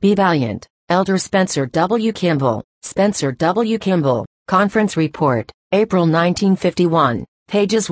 Be valiant. Elder Spencer W. Kimball. Spencer W. Kimball, Conference Report, April 1951, pages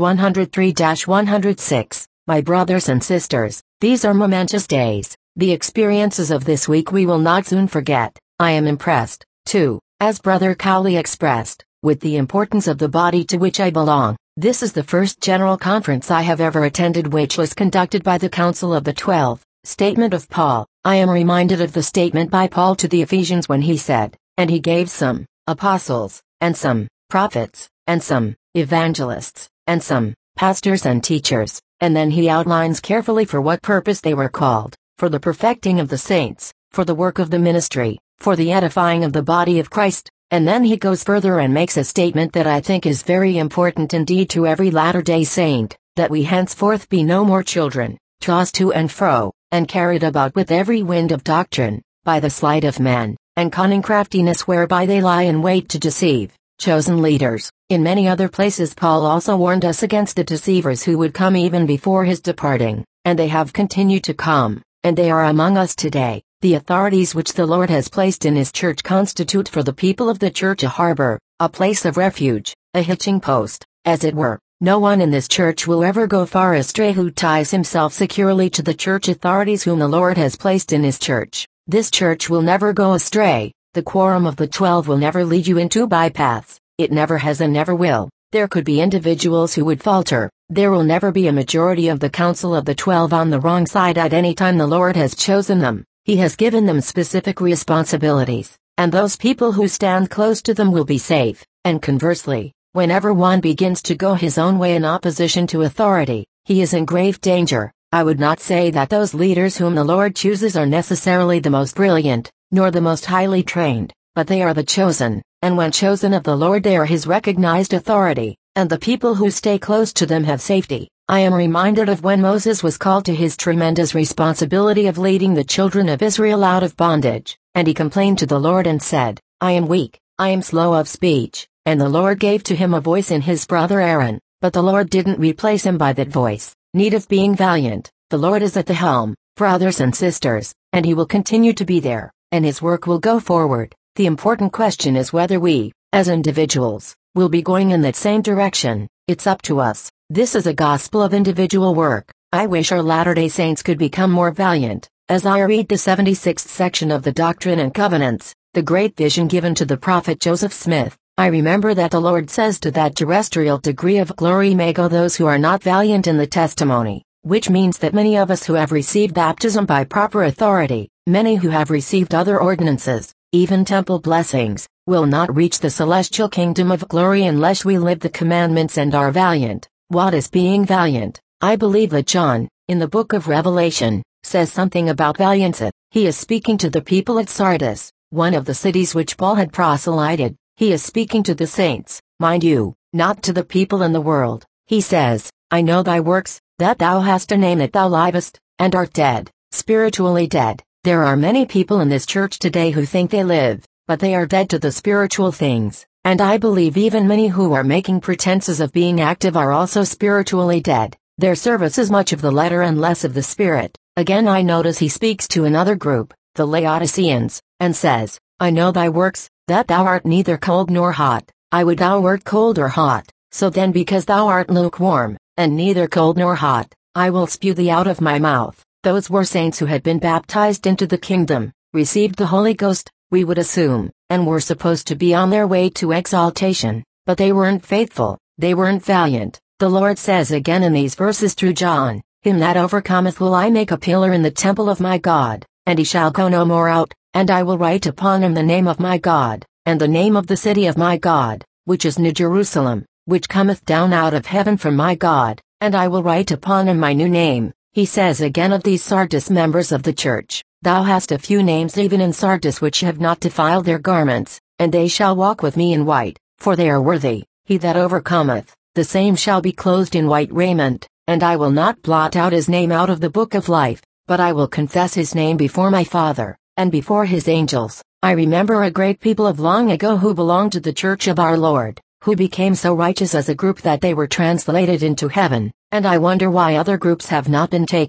103-106. My brothers and sisters, these are momentous days. The experiences of this week we will not soon forget. I am impressed, too, as Brother Cowley expressed, with the importance of the body to which I belong. This is the first general conference I have ever attended which was conducted by the Council of the 12. Statement of Paul. I am reminded of the statement by Paul to the Ephesians when he said, "And he gave some apostles, and some prophets, and some evangelists, and some pastors and teachers," and then he outlines carefully for what purpose they were called: for the perfecting of the saints, for the work of the ministry, for the edifying of the body of Christ. And then he goes further and makes a statement that I think is very important indeed to every Latter-day Saint, that we henceforth be no more children, tossed to and fro, and carried about with every wind of doctrine, by the sleight of men, and cunning craftiness whereby they lie in wait to deceive chosen leaders. In many other places Paul also warned us against the deceivers who would come even before his departing, and they have continued to come, and they are among us today. The authorities which the Lord has placed in his church constitute for the people of the church a harbor, a place of refuge, a hitching post, as it were. No one in this church will ever go far astray who ties himself securely to the church authorities whom the Lord has placed in his church. This church will never go astray. The quorum of the 12 will never lead you into bypaths. It never has and never will. There could be individuals who would falter. There will never be a majority of the council of the 12 on the wrong side at any time the Lord has chosen them. He has given them specific responsibilities, and those people who stand close to them will be safe. And conversely, whenever one begins to go his own way in opposition to authority, he is in grave danger. I would not say that those leaders whom the Lord chooses are necessarily the most brilliant, nor the most highly trained, but they are the chosen, and when chosen of the Lord they are his recognized authority, and the people who stay close to them have safety. I am reminded of when Moses was called to his tremendous responsibility of leading the children of Israel out of bondage, and he complained to the Lord and said, "I am weak, I am slow of speech," and the Lord gave to him a voice in his brother Aaron, but the Lord didn't replace him by that voice. Need of being valiant. The Lord is at the helm, brothers and sisters, and he will continue to be there, and his work will go forward. The important question is whether we, as individuals, will be going in that same direction. It's up to us. This is a gospel of individual work. I wish our Latter-day Saints could become more valiant. As I read the 76th section of the Doctrine and Covenants, the great vision given to the prophet Joseph Smith, I remember that the Lord says to that terrestrial degree of glory may go those who are not valiant in the testimony, which means that many of us who have received baptism by proper authority, many who have received other ordinances, even temple blessings, will not reach the celestial kingdom of glory unless we live the commandments and are valiant. What is being valiant? I believe that John, in the book of Revelation, says something about valiance. He is speaking to the people at Sardis, one of the cities which Paul had proselyted. He is speaking to the saints, mind you, not to the people in the world. He says, "I know thy works, that thou hast a name that thou livest, and art dead, spiritually dead." There are many people in this church today who think they live, but they are dead to the spiritual things. And I believe even many who are making pretenses of being active are also spiritually dead. Their service is much of the letter and less of the spirit. Again I notice he speaks to another group, the Laodiceans, and says, "I know thy works, that thou art neither cold nor hot. I would thou wert cold or hot. So then because thou art lukewarm, and neither cold nor hot, I will spew thee out of my mouth." Those were saints who had been baptized into the kingdom, received the Holy Ghost, we would assume, and were supposed to be on their way to exaltation, but they weren't faithful, they weren't valiant. The Lord says again in these verses through John, "Him that overcometh will I make a pillar in the temple of my God, and he shall go no more out, and I will write upon him the name of my God, and the name of the city of my God, which is New Jerusalem, which cometh down out of heaven from my God, and I will write upon him my new name." He says again of these Sardis members of the church, "Thou hast a few names even in Sardis which have not defiled their garments, and they shall walk with me in white, for they are worthy. He that overcometh, the same shall be clothed in white raiment, and I will not blot out his name out of the book of life, but I will confess his name before my Father, and before his angels." I remember a great people of long ago who belonged to the church of our Lord, who became so righteous as a group that they were translated into heaven, and I wonder why other groups have not been taken.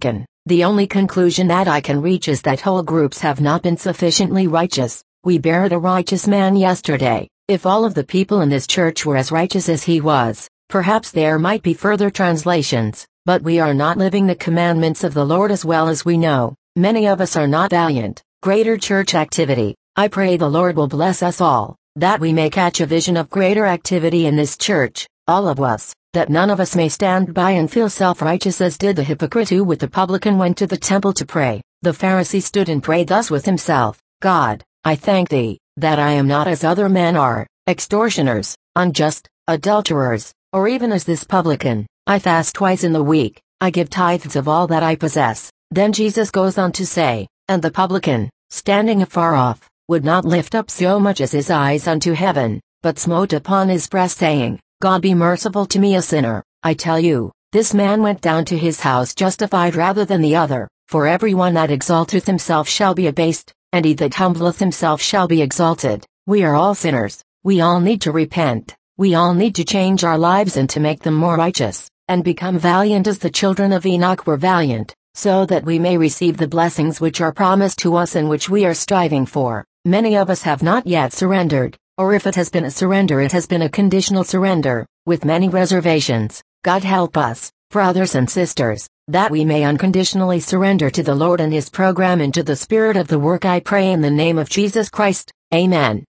The only conclusion that I can reach is that whole groups have not been sufficiently righteous. We buried a righteous man yesterday. If all of the people in this church were as righteous as he was, perhaps there might be further translations, but we are not living the commandments of the Lord as well as we know. Many of us are not valiant. Greater church activity. I pray the Lord will bless us all, that we may catch a vision of greater activity in this church, all of us, that none of us may stand by and feel self-righteous as did the hypocrite who with the publican went to the temple to pray. The Pharisee stood and prayed thus with himself, God, I thank thee, that I am not as other men are, extortioners, unjust, adulterers, or even as this publican. I fast twice in the week, I give tithes of all that I possess. Then Jesus goes on to say, and the publican, standing afar off, would not lift up so much as his eyes unto heaven, but smote upon his breast saying, God be merciful to me a sinner. I tell you, this man went down to his house justified rather than the other. For everyone that exalteth himself shall be abased, and he that humbleth himself shall be exalted. We are all sinners. We all need to repent. We all need to change our lives and to make them more righteous, and become valiant as the children of Enoch were valiant, so that we may receive the blessings which are promised to us and which we are striving for. Many of us have not yet surrendered, or if it has been a surrender, it has been a conditional surrender, with many reservations. God help us, brothers and sisters, that we may unconditionally surrender to the Lord and His program and to the spirit of the work. I pray in the name of Jesus Christ. Amen.